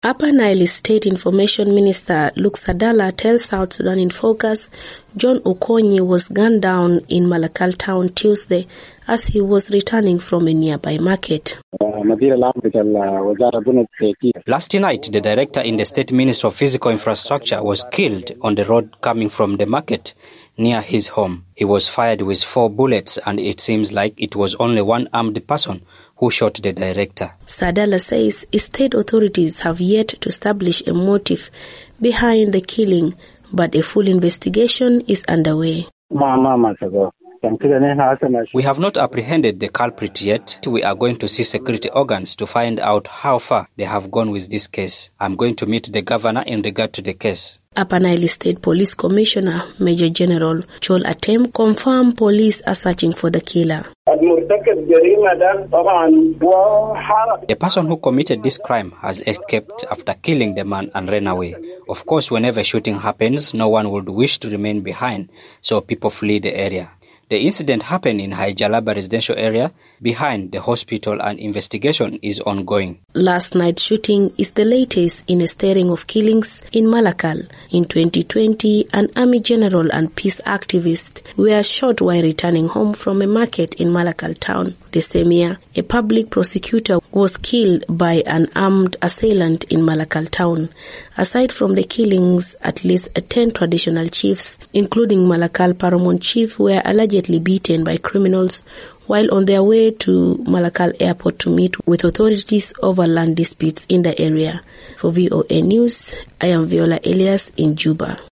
Upper Nile State Information Minister Luke Sadala tells South Sudan in Focus John Okonye was gunned down in Malakal town Tuesday as he was returning from a nearby market. Last night, the director in the State Ministry of Physical Infrastructure was killed on the road coming from the market near his home. He was fired with 4 bullets, and it seems like it was only one armed person who shot the director. Sadala says state authorities have yet to establish a motive behind the killing, but a full investigation is underway. We have not apprehended the culprit yet. We are going to see security organs to find out how far they have gone with this case. I'm going to meet the governor in regard to the case. Upper Nile State Police Commissioner Major General Chol Atem confirmed police are searching for the killer. The person who committed this crime has escaped after killing the man and ran away. Of course, whenever shooting happens, no one would wish to remain behind, so people flee the area. The incident happened in Haijalaba residential area behind the hospital, and investigation is ongoing. Last night's shooting is the latest in a string of killings in Malakal. In 2020, an army general and peace activist were shot while returning home from a market in Malakal town. The same year, a public prosecutor was killed by an armed assailant in Malakal town. Aside from the killings, at least 10 traditional chiefs, including Malakal Paramount chief, were allegedly beaten by criminals while on their way to Malakal airport to meet with authorities over land disputes in the area. For VOA News, I am Viola Elias in Juba.